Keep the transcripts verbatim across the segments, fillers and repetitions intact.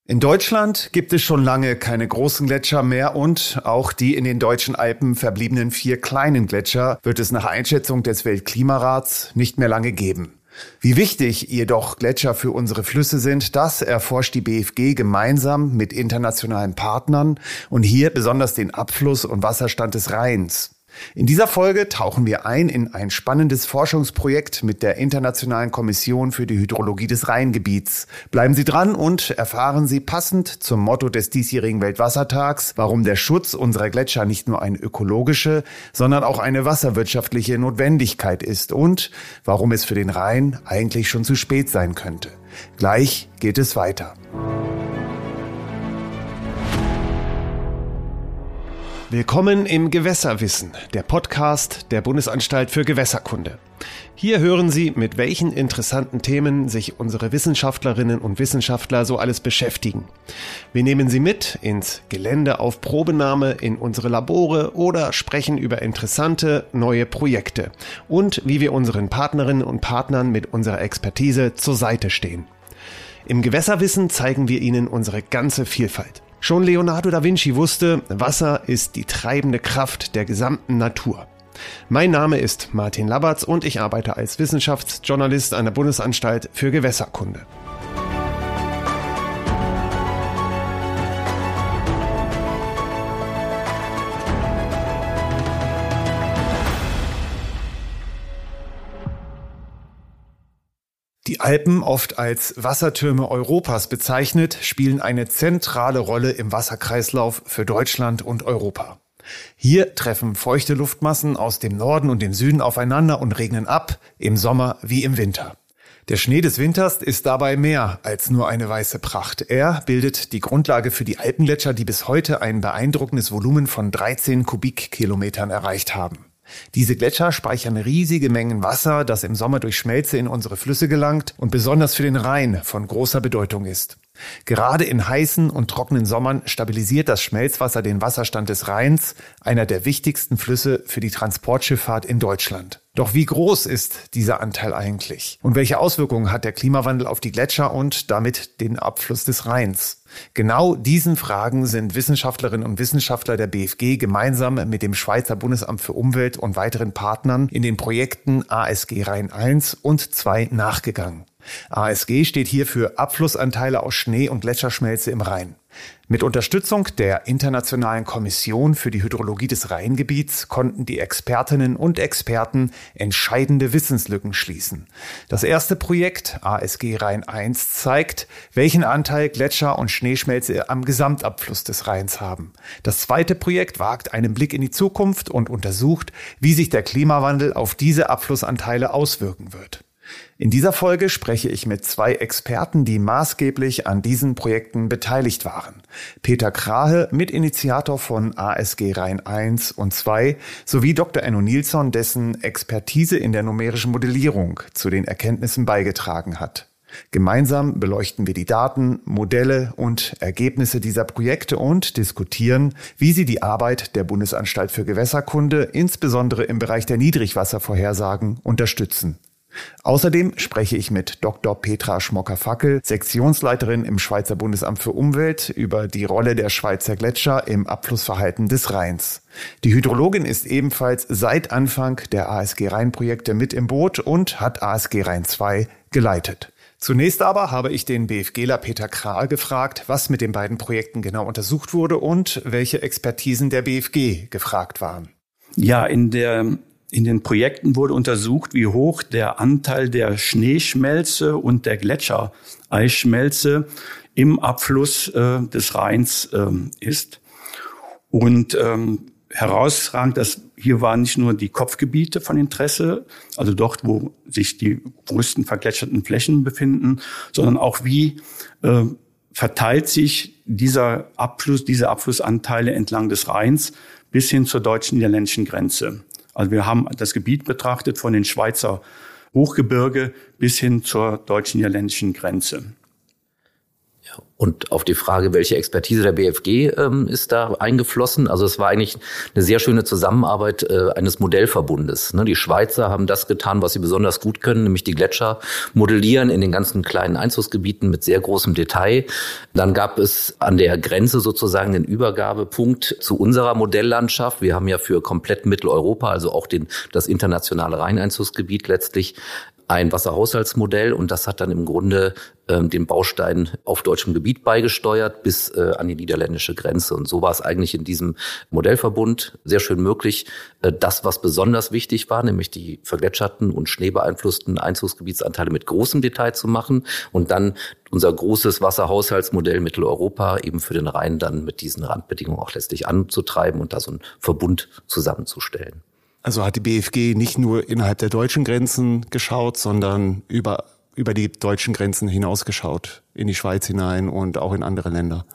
In Deutschland gibt es schon lange keine großen Gletscher mehr und auch die in den deutschen Alpen verbliebenen vier kleinen Gletscher wird es nach Einschätzung des Weltklimarats nicht mehr lange geben. Wie wichtig jedoch Gletscher für unsere Flüsse sind, das erforscht die B F G gemeinsam mit internationalen Partnern und hier besonders den Abfluss- und Wasserstand des Rheins. In dieser Folge tauchen wir ein in ein spannendes Forschungsprojekt mit der Internationalen Kommission für die Hydrologie des Rheingebiets. Bleiben Sie dran und erfahren Sie passend zum Motto des diesjährigen Weltwassertags, warum der Schutz unserer Gletscher nicht nur eine ökologische, sondern auch eine wasserwirtschaftliche Notwendigkeit ist und warum es für den Rhein eigentlich schon zu spät sein könnte. Gleich geht es weiter. Willkommen im Gewässerwissen, der Podcast der Bundesanstalt für Gewässerkunde. Hier hören Sie, mit welchen interessanten Themen sich unsere Wissenschaftlerinnen und Wissenschaftler so alles beschäftigen. Wir nehmen Sie mit ins Gelände auf Probenahme, in unsere Labore oder sprechen über interessante neue Projekte und wie wir unseren Partnerinnen und Partnern mit unserer Expertise zur Seite stehen. Im Gewässerwissen zeigen wir Ihnen unsere ganze Vielfalt. Schon Leonardo da Vinci wusste, Wasser ist die treibende Kraft der gesamten Natur. Mein Name ist Martin Labertz und ich arbeite als Wissenschaftsjournalist an der Bundesanstalt für Gewässerkunde. Die Alpen, oft als Wassertürme Europas bezeichnet, spielen eine zentrale Rolle im Wasserkreislauf für Deutschland und Europa. Hier treffen feuchte Luftmassen aus dem Norden und dem Süden aufeinander und regnen ab, im Sommer wie im Winter. Der Schnee des Winters ist dabei mehr als nur eine weiße Pracht. Er bildet die Grundlage für die Alpengletscher, die bis heute ein beeindruckendes Volumen von dreizehn Kubikkilometern erreicht haben. Diese Gletscher speichern riesige Mengen Wasser, das im Sommer durch Schmelze in unsere Flüsse gelangt und besonders für den Rhein von großer Bedeutung ist. Gerade in heißen und trockenen Sommern stabilisiert das Schmelzwasser den Wasserstand des Rheins, einer der wichtigsten Flüsse für die Transportschifffahrt in Deutschland. Doch wie groß ist dieser Anteil eigentlich? Und welche Auswirkungen hat der Klimawandel auf die Gletscher und damit den Abfluss des Rheins? Genau diesen Fragen sind Wissenschaftlerinnen und Wissenschaftler der B F G gemeinsam mit dem Schweizer Bundesamt für Umwelt und weiteren Partnern in den Projekten A S G Rhein eins und zwei nachgegangen. A S G steht hier für Abflussanteile aus Schnee- und Gletscherschmelze im Rhein. Mit Unterstützung der Internationalen Kommission für die Hydrologie des Rheingebiets konnten die Expertinnen und Experten entscheidende Wissenslücken schließen. Das erste Projekt, A S G Rhein eins, zeigt, welchen Anteil Gletscher und Schneeschmelze am Gesamtabfluss des Rheins haben. Das zweite Projekt wagt einen Blick in die Zukunft und untersucht, wie sich der Klimawandel auf diese Abflussanteile auswirken wird. In dieser Folge spreche ich mit zwei Experten, die maßgeblich an diesen Projekten beteiligt waren. Peter Krahe, Mitinitiator von A S G Rhein eins und zwei, sowie Doktor Enno Nilsson, dessen Expertise in der numerischen Modellierung zu den Erkenntnissen beigetragen hat. Gemeinsam beleuchten wir die Daten, Modelle und Ergebnisse dieser Projekte und diskutieren, wie sie die Arbeit der Bundesanstalt für Gewässerkunde, insbesondere im Bereich der Niedrigwasservorhersagen, unterstützen. Außerdem spreche ich mit Doktor Petra Schmocker-Fackel, Sektionsleiterin im Schweizer Bundesamt für Umwelt, über die Rolle der Schweizer Gletscher im Abflussverhalten des Rheins. Die Hydrologin ist ebenfalls seit Anfang der A S G Rhein-Projekte mit im Boot und hat A S G Rhein zwei geleitet. Zunächst aber habe ich den BFGler Peter Krahe gefragt, was mit den beiden Projekten genau untersucht wurde und welche Expertisen der B F G gefragt waren. Ja, in der In den Projekten wurde untersucht, wie hoch der Anteil der Schneeschmelze und der Gletschereisschmelze im Abfluss äh, des Rheins äh, ist. Und ähm, herausragend, dass hier waren nicht nur die Kopfgebiete von Interesse, also dort, wo sich die größten vergletscherten Flächen befinden, sondern auch wie äh, verteilt sich dieser Abfluss, diese Abflussanteile entlang des Rheins bis hin zur deutsch-niederländischen Grenze. Also wir haben das Gebiet betrachtet von den Schweizer Hochgebirge bis hin zur deutsch-niederländischen Grenze. Und auf die Frage, welche Expertise der B F G ähm, ist da eingeflossen. Also es war eigentlich eine sehr schöne Zusammenarbeit äh, eines Modellverbundes. Ne? Die Schweizer haben das getan, was sie besonders gut können, nämlich die Gletscher modellieren in den ganzen kleinen Einzugsgebieten mit sehr großem Detail. Dann gab es an der Grenze sozusagen den Übergabepunkt zu unserer Modelllandschaft. Wir haben ja für komplett Mitteleuropa, also auch den, das internationale Rheineinzugsgebiet letztlich, ein Wasserhaushaltsmodell, und das hat dann im Grunde ähm, den Baustein auf deutschem Gebiet beigesteuert bis äh, an die niederländische Grenze. Und so war es eigentlich in diesem Modellverbund sehr schön möglich, äh, das, was besonders wichtig war, nämlich die vergletscherten und schneebeeinflussten Einzugsgebietsanteile mit großem Detail zu machen und dann unser großes Wasserhaushaltsmodell Mitteleuropa eben für den Rhein dann mit diesen Randbedingungen auch letztlich anzutreiben und da so einen Verbund zusammenzustellen. Also hat die B F G nicht nur innerhalb der deutschen Grenzen geschaut, sondern über, über die deutschen Grenzen hinaus geschaut, in die Schweiz hinein und auch in andere Länder.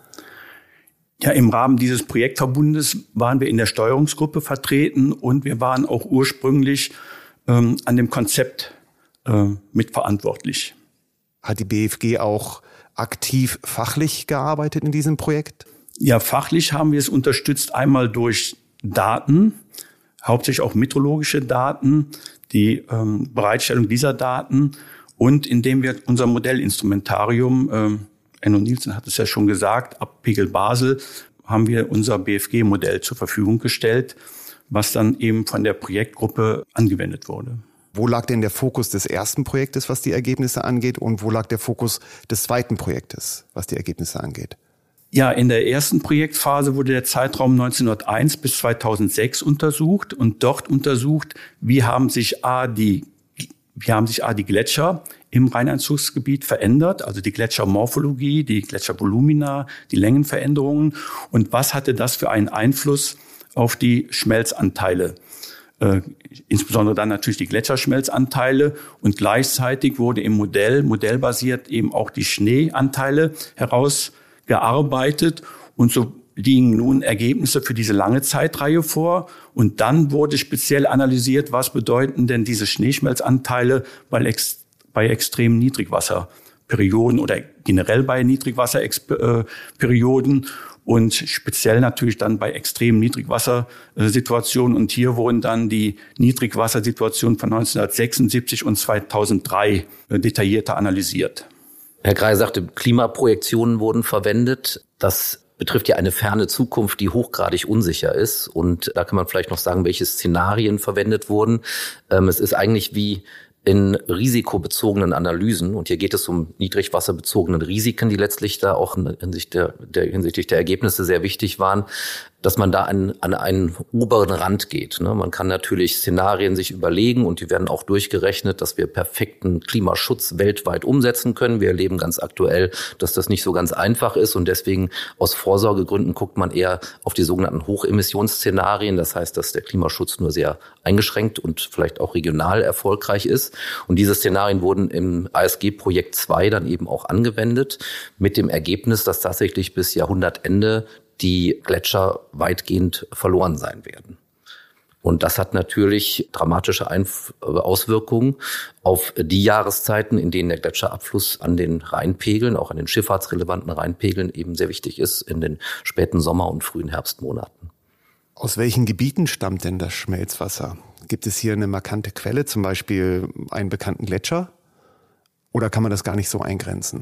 Ja, im Rahmen dieses Projektverbundes waren wir in der Steuerungsgruppe vertreten und wir waren auch ursprünglich ähm, an dem Konzept äh, mitverantwortlich. Hat die B F G auch aktiv fachlich gearbeitet in diesem Projekt? Ja, fachlich haben wir es unterstützt, einmal durch Daten, hauptsächlich auch meteorologische Daten, die ähm, Bereitstellung dieser Daten und indem wir unser Modellinstrumentarium, ähm, Enno Nielsen hat es ja schon gesagt, ab Pegel Basel haben wir unser B F G-Modell zur Verfügung gestellt, was dann eben von der Projektgruppe angewendet wurde. Wo lag denn der Fokus des ersten Projektes, was die Ergebnisse angeht, und wo lag der Fokus des zweiten Projektes, was die Ergebnisse angeht? Ja, in der ersten Projektphase wurde der Zeitraum neunzehnhunderteins bis zweitausendsechs untersucht und dort untersucht, wie haben sich A, die, wie haben sich A, die Gletscher im Rheineinzugsgebiet verändert, also die Gletschermorphologie, die Gletschervolumina, die Längenveränderungen und was hatte das für einen Einfluss auf die Schmelzanteile. Äh, insbesondere dann natürlich die Gletscherschmelzanteile und gleichzeitig wurde im Modell, modellbasiert eben auch die Schneeanteile heraus gearbeitet und so liegen nun Ergebnisse für diese lange Zeitreihe vor. Und dann wurde speziell analysiert, was bedeuten denn diese Schneeschmelzanteile bei, ex, bei extremen Niedrigwasserperioden oder generell bei Niedrigwasserperioden und speziell natürlich dann bei extremen Niedrigwassersituationen. Und hier wurden dann die Niedrigwassersituationen von neunzehnhundertsechsundsiebzig und zweitausenddrei detaillierter analysiert. Herr Grey sagte, Klimaprojektionen wurden verwendet. Das betrifft ja eine ferne Zukunft, die hochgradig unsicher ist. Und da kann man vielleicht noch sagen, welche Szenarien verwendet wurden. Ähm, es ist eigentlich wie in risikobezogenen Analysen. Und hier geht es um niedrigwasserbezogene Risiken, die letztlich da auch hinsichtlich der, der, hinsichtlich der Ergebnisse sehr wichtig waren, dass man da an, an einen oberen Rand geht. Ne? Man kann natürlich Szenarien sich überlegen und die werden auch durchgerechnet, dass wir perfekten Klimaschutz weltweit umsetzen können. Wir erleben ganz aktuell, dass das nicht so ganz einfach ist und deswegen aus Vorsorgegründen guckt man eher auf die sogenannten Hochemissionsszenarien. Das heißt, dass der Klimaschutz nur sehr eingeschränkt und vielleicht auch regional erfolgreich ist. Und diese Szenarien wurden im A S G-Projekt zwei dann eben auch angewendet mit dem Ergebnis, dass tatsächlich bis Jahrhundertende die Gletscher weitgehend verloren sein werden. Und das hat natürlich dramatische Einf- Auswirkungen auf die Jahreszeiten, in denen der Gletscherabfluss an den Rheinpegeln, auch an den schifffahrtsrelevanten Rheinpegeln eben sehr wichtig ist, in den späten Sommer- und frühen Herbstmonaten. Aus welchen Gebieten stammt denn das Schmelzwasser? Gibt es hier eine markante Quelle, zum Beispiel einen bekannten Gletscher? Oder kann man das gar nicht so eingrenzen?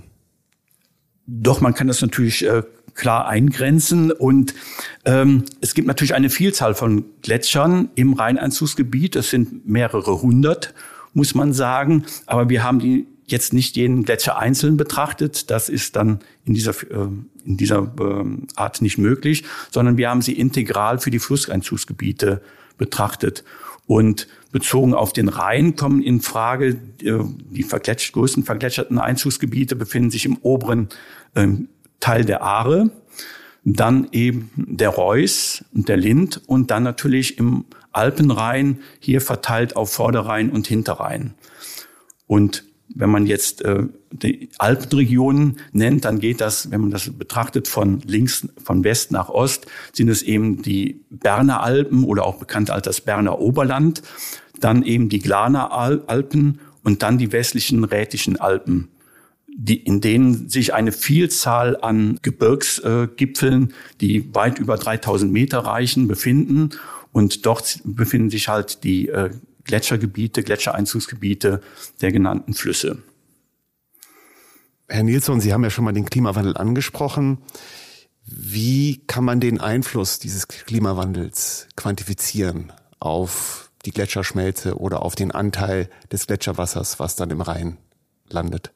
Doch, man kann das natürlich äh, klar eingrenzen und ähm, es gibt natürlich eine Vielzahl von Gletschern im Rheineinzugsgebiet. Das sind mehrere hundert, muss man sagen. Aber wir haben die jetzt nicht jeden Gletscher einzeln betrachtet. Das ist dann in dieser äh, in dieser äh, Art nicht möglich, sondern wir haben sie integral für die Flusseinzugsgebiete betrachtet. Und bezogen auf den Rhein kommen in Frage, die vergletscht, größten vergletscherten Einzugsgebiete befinden sich im oberen ähm, Teil der Aare, dann eben der Reuss und der Linth und dann natürlich im Alpenrhein, hier verteilt auf Vorderrhein und Hinterrhein. Und wenn man jetzt äh, die Alpenregionen nennt, dann geht das, wenn man das betrachtet, von links, von West nach Ost, sind es eben die Berner Alpen oder auch bekannt als das Berner Oberland, dann eben die Glarner Alpen und dann die westlichen Rätischen Alpen. die, in denen sich eine Vielzahl an Gebirgsgipfeln, die weit über dreitausend Meter reichen, befinden. Und dort befinden sich halt die äh, Gletschergebiete, Gletschereinzugsgebiete der genannten Flüsse. Herr Nilsson, Sie haben ja schon mal den Klimawandel angesprochen. Wie kann man den Einfluss dieses Klimawandels quantifizieren auf die Gletscherschmelze oder auf den Anteil des Gletscherwassers, was dann im Rhein landet?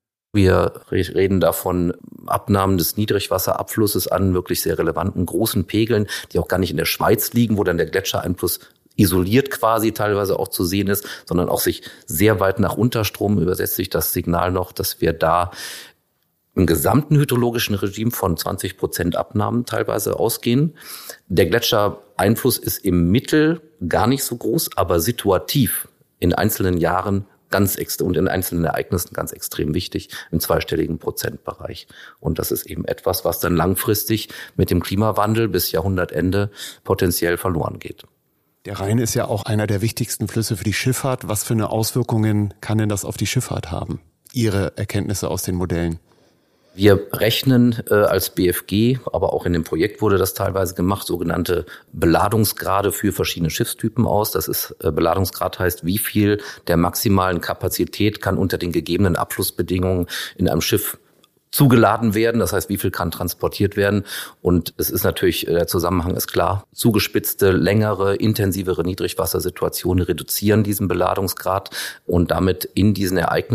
Wir reden davon Abnahmen des Niedrigwasserabflusses an wirklich sehr relevanten großen Pegeln, die auch gar nicht in der Schweiz liegen, wo dann der Gletschereinfluss isoliert quasi teilweise auch zu sehen ist, sondern auch sich sehr weit nach Unterstrom übersetzt sich das Signal noch, dass wir da im gesamten hydrologischen Regime von zwanzig Prozent Abnahmen teilweise ausgehen. Der Gletschereinfluss ist im Mittel gar nicht so groß, aber situativ in einzelnen Jahren ganz extrem und in einzelnen Ereignissen ganz extrem wichtig im zweistelligen Prozentbereich. Und das ist eben etwas, was dann langfristig mit dem Klimawandel bis Jahrhundertende potenziell verloren geht. Der Rhein ist ja auch einer der wichtigsten Flüsse für die Schifffahrt. Was für eine Auswirkungen kann denn das auf die Schifffahrt haben? Ihre Erkenntnisse aus den Modellen? Wir rechnen äh, als B F G, aber auch in dem Projekt wurde das teilweise gemacht, sogenannte Beladungsgrade für verschiedene Schiffstypen aus. Das ist äh, Beladungsgrad heißt, wie viel der maximalen Kapazität kann unter den gegebenen Abflussbedingungen in einem Schiff zugeladen werden, das heißt, wie viel kann transportiert werden. Und es ist natürlich, der Zusammenhang ist klar, zugespitzte, längere, intensivere Niedrigwassersituationen reduzieren diesen Beladungsgrad und damit in diesen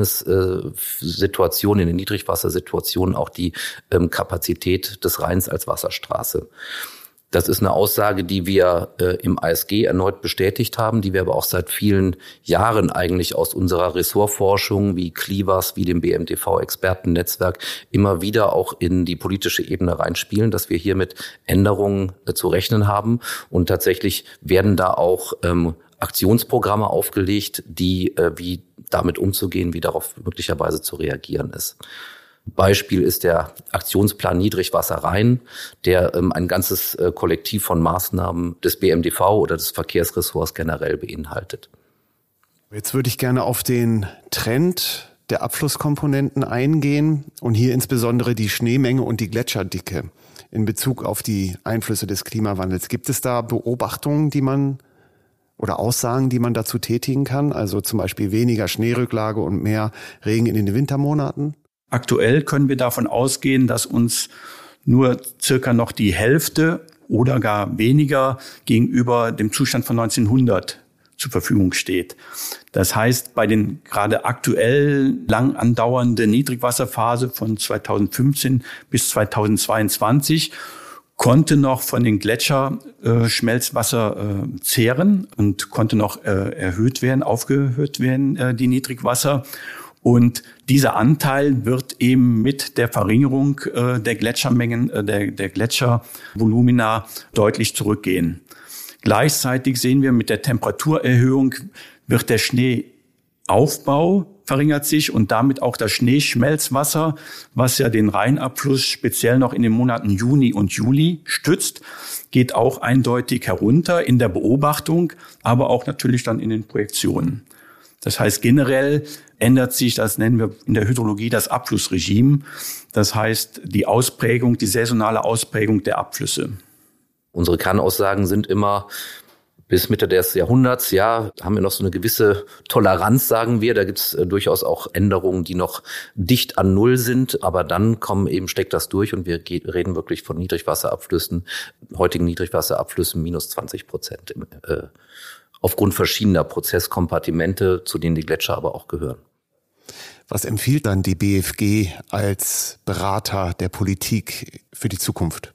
Ereignissituationen, in den Niedrigwassersituationen auch die ähm, Kapazität des Rheins als Wasserstraße. Das ist eine Aussage, die wir äh, im A S G erneut bestätigt haben, die wir aber auch seit vielen Jahren eigentlich aus unserer Ressortforschung wie CLIWAS, wie dem B M D V-Expertennetzwerk immer wieder auch in die politische Ebene reinspielen, dass wir hier mit Änderungen äh, zu rechnen haben. Und tatsächlich werden da auch ähm, Aktionsprogramme aufgelegt, die äh, wie damit umzugehen, wie darauf möglicherweise zu reagieren ist. Beispiel ist der Aktionsplan Niedrigwasser Rhein, der ähm, ein ganzes äh, Kollektiv von Maßnahmen des B M D V oder des Verkehrsressorts generell beinhaltet. Jetzt würde ich gerne auf den Trend der Abflusskomponenten eingehen und hier insbesondere die Schneemenge und die Gletscherdicke in Bezug auf die Einflüsse des Klimawandels. Gibt es da Beobachtungen, die man oder Aussagen, die man dazu tätigen kann? Also zum Beispiel weniger Schneerücklage und mehr Regen in den Wintermonaten? Aktuell können wir davon ausgehen, dass uns nur circa noch die Hälfte oder gar weniger gegenüber dem Zustand von neunzehnhundert zur Verfügung steht. Das heißt, bei den gerade aktuell lang andauernden Niedrigwasserphase von zweitausendfünfzehn bis zweitausendzweiundzwanzig konnte noch von den Gletscher äh, Schmelzwasser äh, zehren und konnte noch äh, erhöht werden, aufgehört werden, äh, die Niedrigwasser. Und dieser Anteil wird eben mit der Verringerung äh, der Gletschermengen, äh, der, der Gletschervolumina deutlich zurückgehen. Gleichzeitig sehen wir, mit der Temperaturerhöhung wird der Schneeaufbau verringert sich und damit auch das Schneeschmelzwasser, was ja den Rheinabfluss speziell noch in den Monaten Juni und Juli stützt, geht auch eindeutig herunter in der Beobachtung, aber auch natürlich dann in den Projektionen. Das heißt, generell ändert sich, das nennen wir in der Hydrologie das Abflussregime. Das heißt, die Ausprägung, die saisonale Ausprägung der Abflüsse. Unsere Kernaussagen sind immer, bis Mitte des Jahrhunderts, ja, haben wir noch so eine gewisse Toleranz, sagen wir. Da gibt es äh, durchaus auch Änderungen, die noch dicht an Null sind. Aber dann kommen eben, steckt das durch und wir geht, reden wirklich von Niedrigwasserabflüssen, heutigen Niedrigwasserabflüssen minus zwanzig Prozent im, äh, aufgrund verschiedener Prozesskompartimente, zu denen die Gletscher aber auch gehören. Was empfiehlt dann die B F G als Berater der Politik für die Zukunft?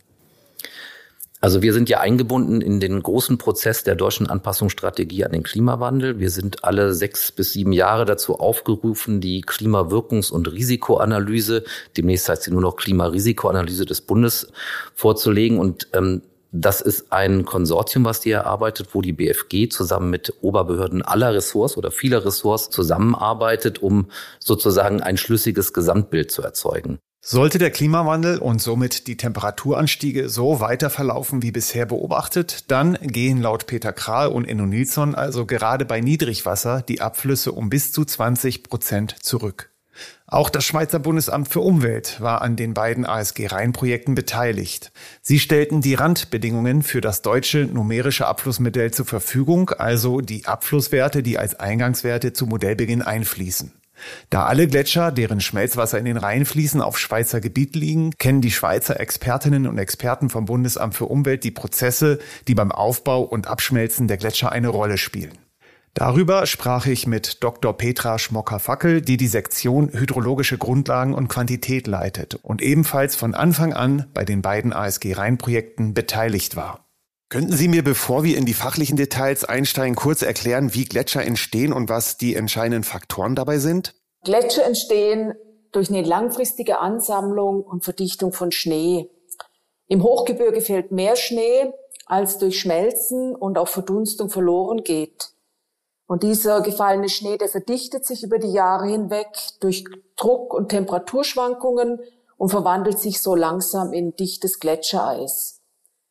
Also wir sind ja eingebunden in den großen Prozess der deutschen Anpassungsstrategie an den Klimawandel. Wir sind alle sechs bis sieben Jahre dazu aufgerufen, die Klimawirkungs- und Risikoanalyse, demnächst heißt sie nur noch Klimarisikoanalyse des Bundes, vorzulegen. Und ähm, das ist ein Konsortium, was die erarbeitet, wo die B F G zusammen mit Oberbehörden aller Ressorts oder vieler Ressorts zusammenarbeitet, um sozusagen ein schlüssiges Gesamtbild zu erzeugen. Sollte der Klimawandel und somit die Temperaturanstiege so weiter verlaufen wie bisher beobachtet, dann gehen laut Peter Krahl und Enno Nilsson also gerade bei Niedrigwasser die Abflüsse um bis zu zwanzig Prozent zurück. Auch das Schweizer Bundesamt für Umwelt war an den beiden A S G-Rhein-Projekten beteiligt. Sie stellten die Randbedingungen für das deutsche numerische Abflussmodell zur Verfügung, also die Abflusswerte, die als Eingangswerte zu Modellbeginn einfließen. Da alle Gletscher, deren Schmelzwasser in den Rhein fließen, auf Schweizer Gebiet liegen, kennen die Schweizer Expertinnen und Experten vom Bundesamt für Umwelt die Prozesse, die beim Aufbau und Abschmelzen der Gletscher eine Rolle spielen. Darüber sprach ich mit Doktor Petra Schmocker-Fackel, die die Sektion Hydrologische Grundlagen und Quantität leitet und ebenfalls von Anfang an bei den beiden A S G-Rhein-Projekten beteiligt war. Könnten Sie mir, bevor wir in die fachlichen Details einsteigen, kurz erklären, wie Gletscher entstehen und was die entscheidenden Faktoren dabei sind? Gletscher entstehen durch eine langfristige Ansammlung und Verdichtung von Schnee. Im Hochgebirge fällt mehr Schnee, als durch Schmelzen und auch Verdunstung verloren geht. Und dieser gefallene Schnee, der verdichtet sich über die Jahre hinweg durch Druck- und Temperaturschwankungen und verwandelt sich so langsam in dichtes Gletschereis.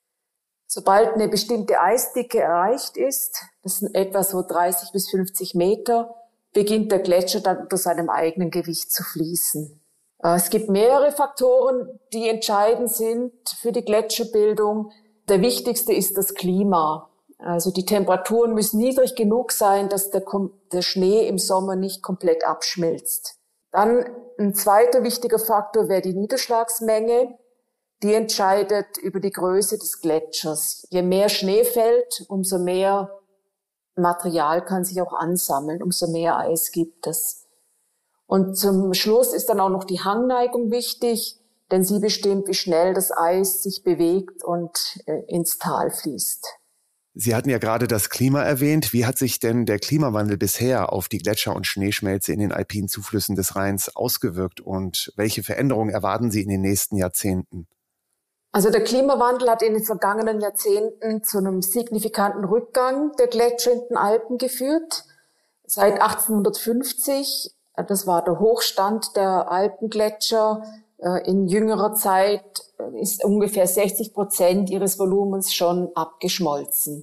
Sobald eine bestimmte Eisdicke erreicht ist, das sind etwa so dreißig bis fünfzig Meter, beginnt der Gletscher dann unter seinem eigenen Gewicht zu fließen. Es gibt mehrere Faktoren, die entscheidend sind für die Gletscherbildung. Der wichtigste ist das Klima. Also die Temperaturen müssen niedrig genug sein, dass der, der Schnee im Sommer nicht komplett abschmilzt. Dann ein zweiter wichtiger Faktor wäre die Niederschlagsmenge. Die entscheidet über die Größe des Gletschers. Je mehr Schnee fällt, umso mehr Material kann sich auch ansammeln, umso mehr Eis gibt es. Und zum Schluss ist dann auch noch die Hangneigung wichtig, denn sie bestimmt, wie schnell das Eis sich bewegt und äh, ins Tal fließt. Sie hatten ja gerade das Klima erwähnt. Wie hat sich denn der Klimawandel bisher auf die Gletscher und Schneeschmelze in den alpinen Zuflüssen des Rheins ausgewirkt und welche Veränderungen erwarten Sie in den nächsten Jahrzehnten? Also der Klimawandel hat in den vergangenen Jahrzehnten zu einem signifikanten Rückgang der Gletscher in den Alpen geführt. Seit achtzehnhundertfünfzig, das war der Hochstand der Alpengletscher, in jüngerer Zeit ist ungefähr sechzig Prozent ihres Volumens schon abgeschmolzen.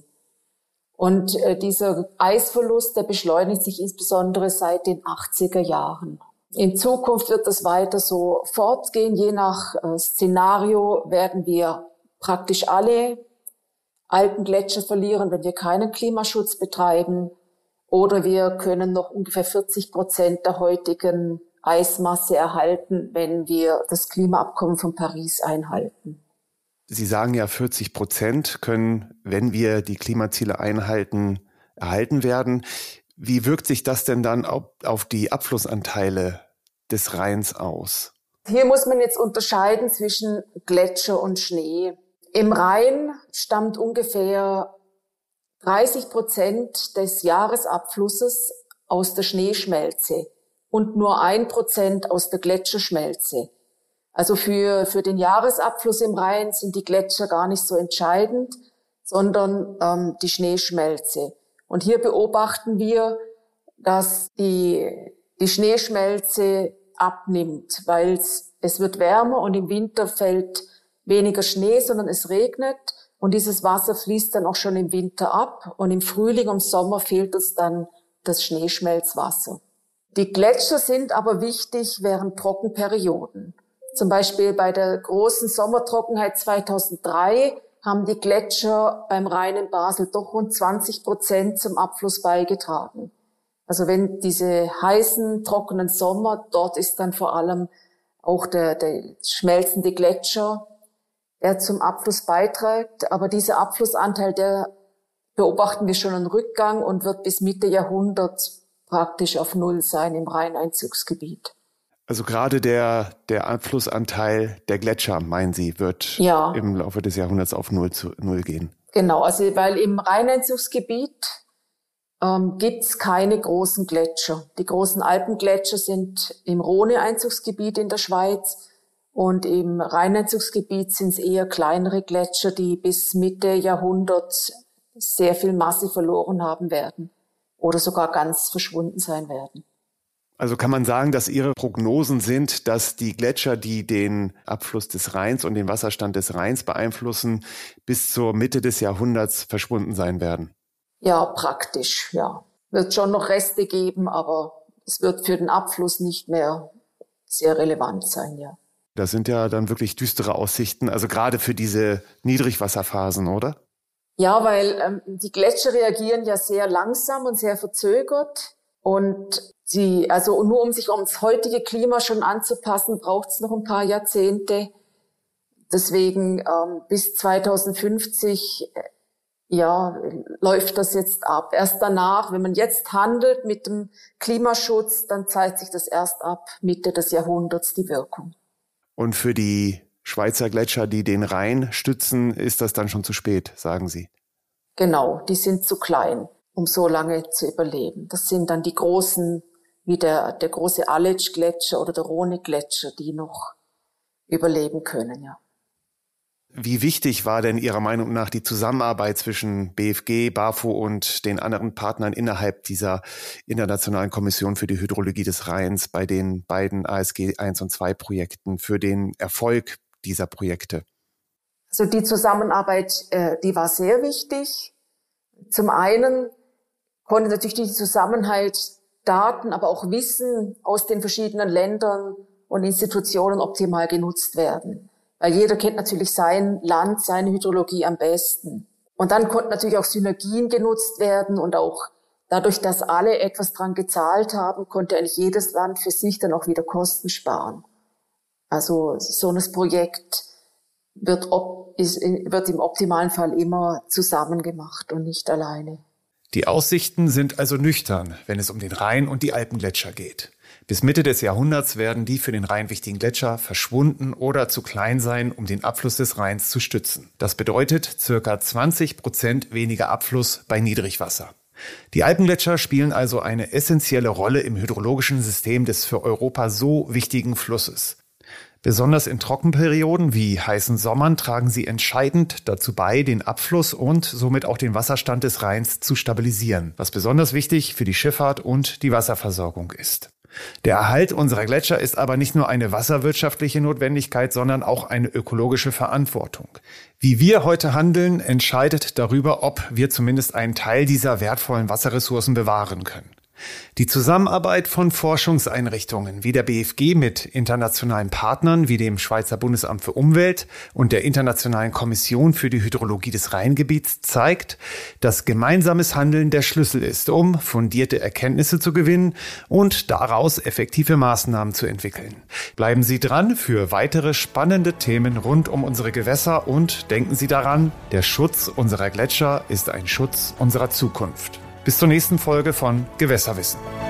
Und äh, dieser Eisverlust, der beschleunigt sich insbesondere seit den achtziger Jahren. In Zukunft wird das weiter so fortgehen. Je nach äh, Szenario werden wir praktisch alle Alpengletscher verlieren, wenn wir keinen Klimaschutz betreiben. Oder wir können noch ungefähr vierzig Prozent der heutigen Eismasse erhalten, wenn wir das Klimaabkommen von Paris einhalten. Sie sagen ja, vierzig Prozent können, wenn wir die Klimaziele einhalten, erhalten werden. Wie wirkt sich das denn dann auf, auf die Abflussanteile des Rheins aus? Hier muss man jetzt unterscheiden zwischen Gletscher und Schnee. Im Rhein stammt ungefähr dreißig Prozent des Jahresabflusses aus der Schneeschmelze und nur ein Prozent aus der Gletscherschmelze. Also für, für den Jahresabfluss im Rhein sind die Gletscher gar nicht so entscheidend, sondern ähm, die Schneeschmelze. Und hier beobachten wir, dass die, die Schneeschmelze abnimmt, weil es, es wird wärmer und im Winter fällt weniger Schnee, sondern es regnet und dieses Wasser fließt dann auch schon im Winter ab und im Frühling und Sommer fehlt uns dann das Schneeschmelzwasser. Die Gletscher sind aber wichtig während Trockenperioden. Zum Beispiel bei der großen Sommertrockenheit zweitausenddrei haben die Gletscher beim Rhein in Basel doch rund zwanzig Prozent zum Abfluss beigetragen. Also wenn diese heißen, trockenen Sommer, dort ist dann vor allem auch der, der schmelzende Gletscher, der zum Abfluss beiträgt. Aber dieser Abflussanteil, der beobachten wir schon einen Rückgang und wird bis Mitte Jahrhundert praktisch auf Null sein im Rheineinzugsgebiet. Also gerade der, der Abflussanteil der Gletscher, meinen Sie, wird ja. im Laufe des Jahrhunderts auf Null zu Null gehen? Genau, also weil im Rheineinzugsgebiet ähm, gibt's keine großen Gletscher. Die großen Alpengletscher sind im Rhone-Einzugsgebiet in der Schweiz und im Rheineinzugsgebiet sind es eher kleinere Gletscher, die bis Mitte Jahrhundert sehr viel Masse verloren haben werden oder sogar ganz verschwunden sein werden. Also kann man sagen, dass Ihre Prognosen sind, dass die Gletscher, die den Abfluss des Rheins und den Wasserstand des Rheins beeinflussen, bis zur Mitte des Jahrhunderts verschwunden sein werden? Ja, praktisch, ja. Wird schon noch Reste geben, aber es wird für den Abfluss nicht mehr sehr relevant sein, ja. Das sind ja dann wirklich düstere Aussichten, also gerade für diese Niedrigwasserphasen, oder? Ja, weil ähm, die Gletscher reagieren ja sehr langsam und sehr verzögert. Und sie, also nur um sich ums heutige Klima schon anzupassen, braucht es noch ein paar Jahrzehnte. Deswegen ähm, bis zweitausendfünfzig, äh, ja, läuft das jetzt ab. Erst danach, wenn man jetzt handelt mit dem Klimaschutz, dann zeigt sich das erst ab Mitte des Jahrhunderts die Wirkung. Und für die Schweizer Gletscher, die den Rhein stützen, ist das dann schon zu spät, sagen Sie? Genau, die sind zu klein, um so lange zu überleben. Das sind dann die großen, wie der, der große Aletsch-Gletscher oder der Rhone-Gletscher, die noch überleben können, ja. Wie wichtig war denn Ihrer Meinung nach die Zusammenarbeit zwischen B F G, BAFO und den anderen Partnern innerhalb dieser Internationalen Kommission für die Hydrologie des Rheins bei den beiden A S G eins und zwei Projekten für den Erfolg dieser Projekte? Also die Zusammenarbeit, äh, die war sehr wichtig. Zum einen konnte natürlich die Zusammenhalt Daten, aber auch Wissen aus den verschiedenen Ländern und Institutionen optimal genutzt werden. Weil jeder kennt natürlich sein Land, seine Hydrologie am besten. Und dann konnten natürlich auch Synergien genutzt werden und auch dadurch, dass alle etwas dran gezahlt haben, konnte eigentlich jedes Land für sich dann auch wieder Kosten sparen. Also so ein Projekt wird, op- ist, wird im optimalen Fall immer zusammen gemacht und nicht alleine. Die Aussichten sind also nüchtern, wenn es um den Rhein und die Alpengletscher geht. Bis Mitte des Jahrhunderts werden die für den Rhein wichtigen Gletscher verschwunden oder zu klein sein, um den Abfluss des Rheins zu stützen. Das bedeutet circa zwanzig Prozent weniger Abfluss bei Niedrigwasser. Die Alpengletscher spielen also eine essentielle Rolle im hydrologischen System des für Europa so wichtigen Flusses. Besonders in Trockenperioden wie heißen Sommern tragen sie entscheidend dazu bei, den Abfluss und somit auch den Wasserstand des Rheins zu stabilisieren, was besonders wichtig für die Schifffahrt und die Wasserversorgung ist. Der Erhalt unserer Gletscher ist aber nicht nur eine wasserwirtschaftliche Notwendigkeit, sondern auch eine ökologische Verantwortung. Wie wir heute handeln, entscheidet darüber, ob wir zumindest einen Teil dieser wertvollen Wasserressourcen bewahren können. Die Zusammenarbeit von Forschungseinrichtungen wie der B F G mit internationalen Partnern wie dem Schweizer Bundesamt für Umwelt und der Internationalen Kommission für die Hydrologie des Rheingebiets zeigt, dass gemeinsames Handeln der Schlüssel ist, um fundierte Erkenntnisse zu gewinnen und daraus effektive Maßnahmen zu entwickeln. Bleiben Sie dran für weitere spannende Themen rund um unsere Gewässer und denken Sie daran, der Schutz unserer Gletscher ist ein Schutz unserer Zukunft. Bis zur nächsten Folge von Gewässerwissen.